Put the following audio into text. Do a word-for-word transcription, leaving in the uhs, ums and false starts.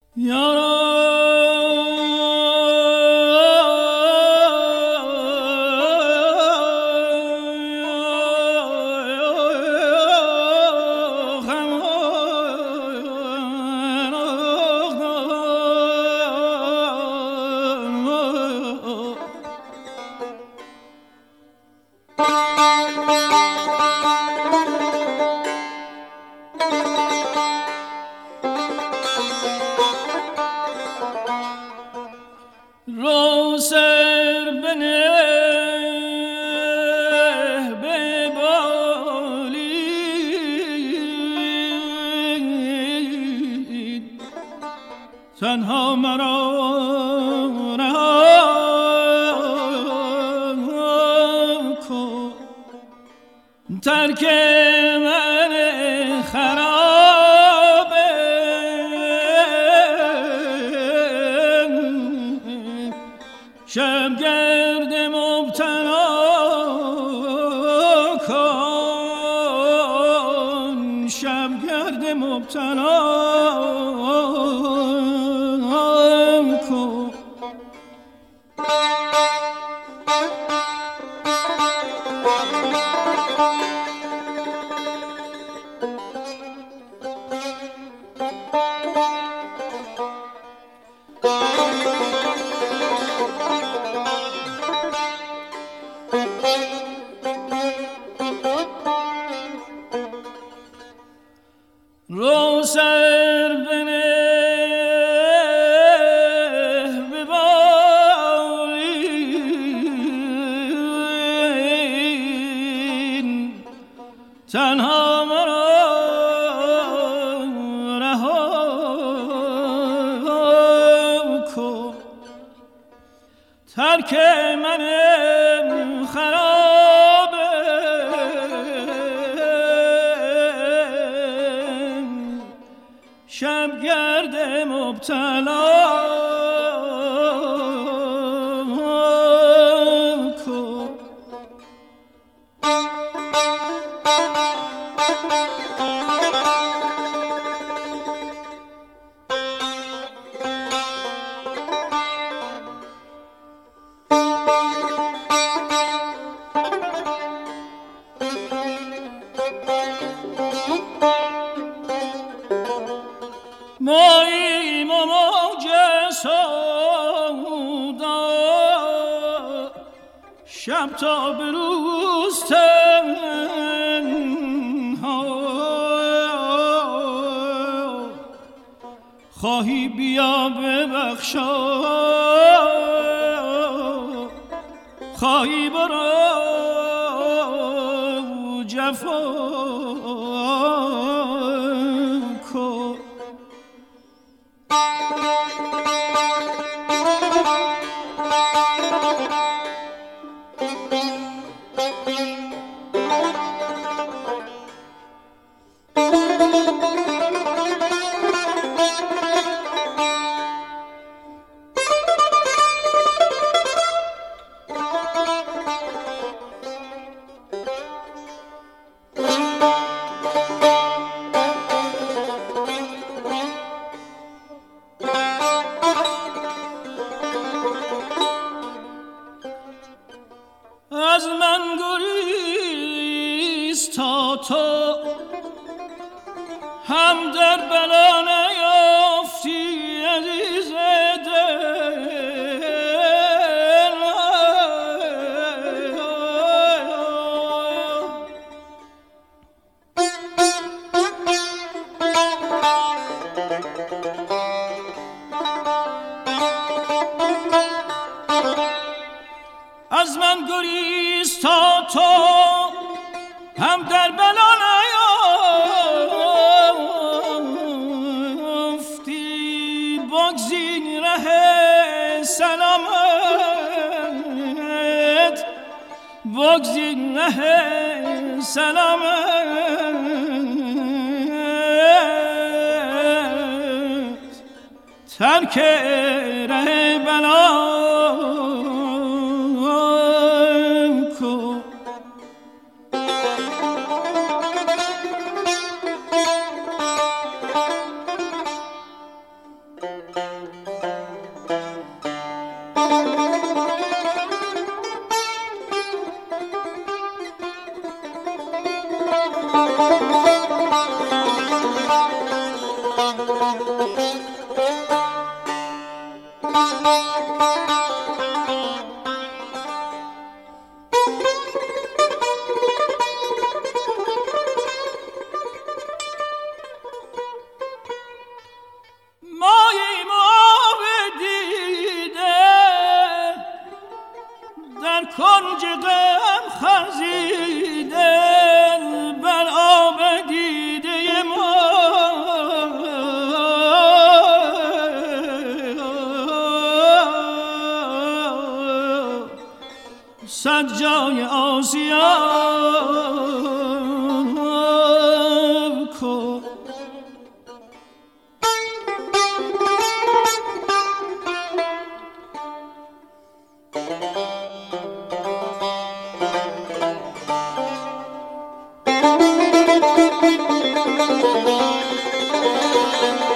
تنها مرا رها کن، ترک من خرابه شبگرد مبتلا کن، شبگرد مبتلا رو سر بنه به بالین، تنها مرا رها کن، ترک من خرابه شبگرد مبتلا کن. مایی موج سودا شب تا به روز تنها، خواهی بیا ببخشا خواهی برو جفا کن. از من گریز تا تو هم در بلا نیافتی عزیز دل، از من گریز تا تو هم در بلا نیافتی، بگزین ره سلامت، بگزین ره سلامت، ترک ره بلا کنج غم خزیده بر آب دیده ما صد جای آسیاب کن. Thank you.